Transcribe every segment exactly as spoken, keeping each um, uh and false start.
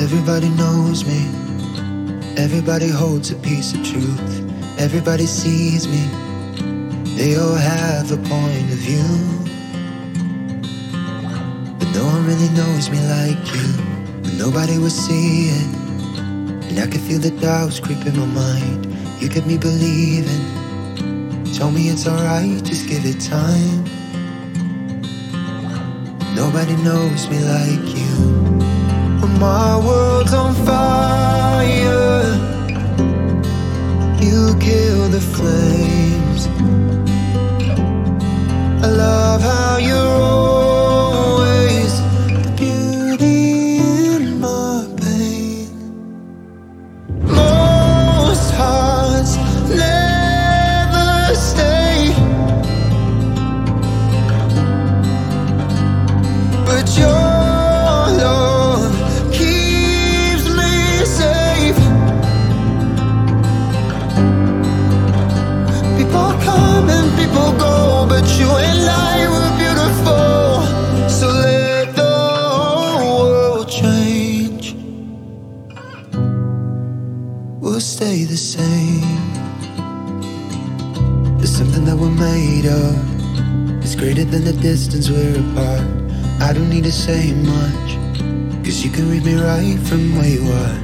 Everybody knows me. Everybody holds a piece of truth. Everybody sees me. They all have a point of view, but no one really knows me like you. But nobody will see it, and I can feel the doubts creep in my mind. You get me believing. Told me it's alright, just give it time. Nobody knows me like you. When my world's on fire, you kill the flames. I love how you're always the beauty in my pain. Most hearts never stay, but your love keeps me safe. People come and people go, but you and I were beautiful. So let the whole world change, we'll stay the same. There's something that we're made of. It's greater than the distance we're apart. I don't need to say much, cause you can read me right from where you are.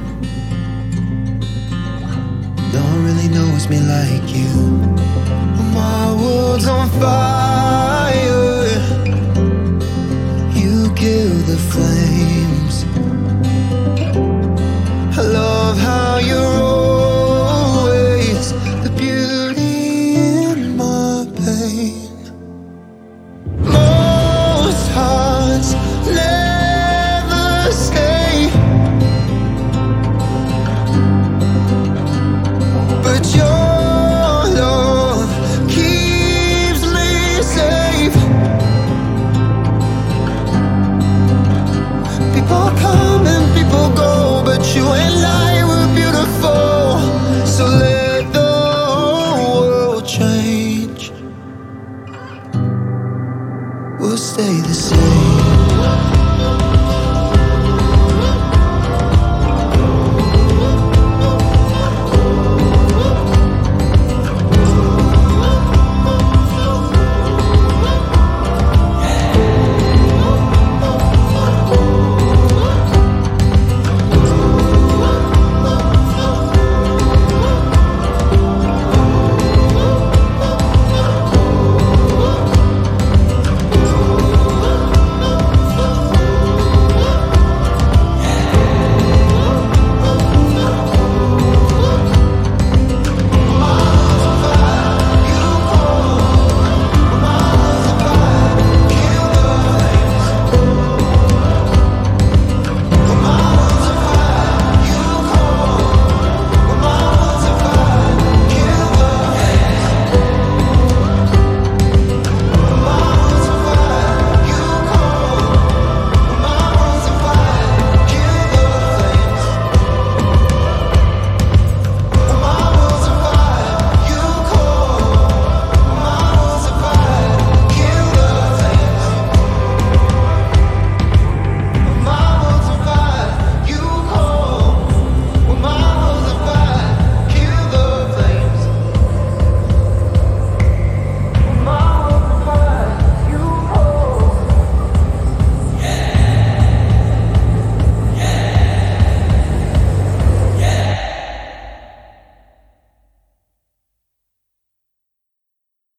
No one really knows me like you. My world's on fire.